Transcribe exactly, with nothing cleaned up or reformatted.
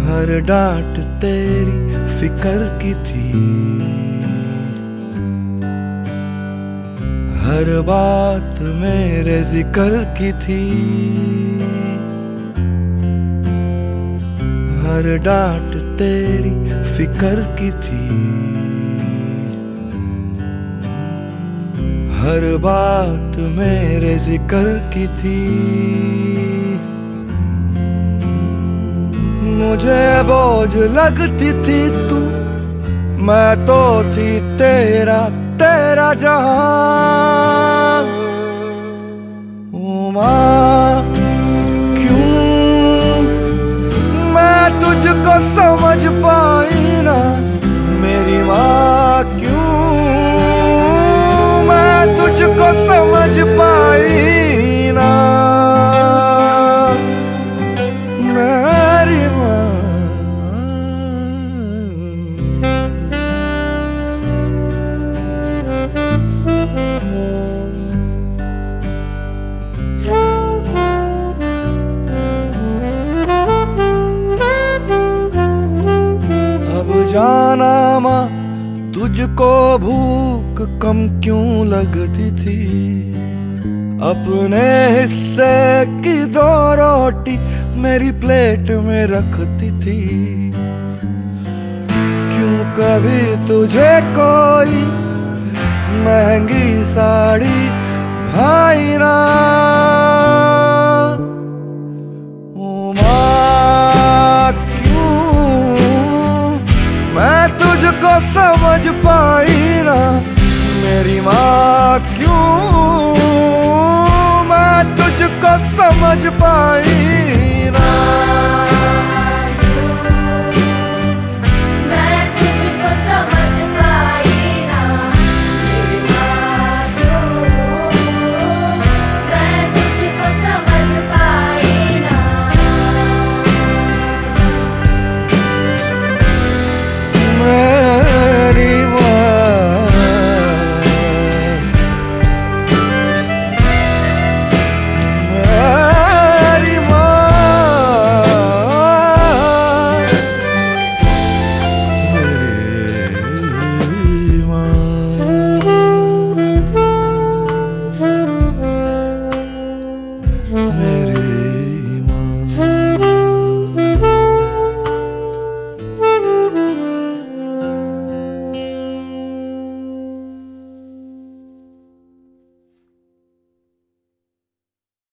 हर डांट तेरी फिक्र की थी, हर बात मेरे जिक्र की थी। हर डांट तेरी फिक्र की थी, हर बात मेरे जिक्र की थी। मुझे बोझ लगती थी तू, मैं तो थी तेरा तेरा जहां। ओ माँ क्यों मैं तुझको समझ पाई ना, मेरी माँ क्यों मैं तुझको समझ पाई ना, मेरी माँ। अब जाना माँ तुझको भूख कम क्यों लगती थी, अपने हिस्से की दो रोटी मेरी प्लेट में रखती थी। क्यों कभी तुझे कोई महंगी साड़ी भाई ना, ओ माँ क्यों मैं तुझको समझ पाई ना, मेरी माँ क्यों मैं तुझको समझ पाई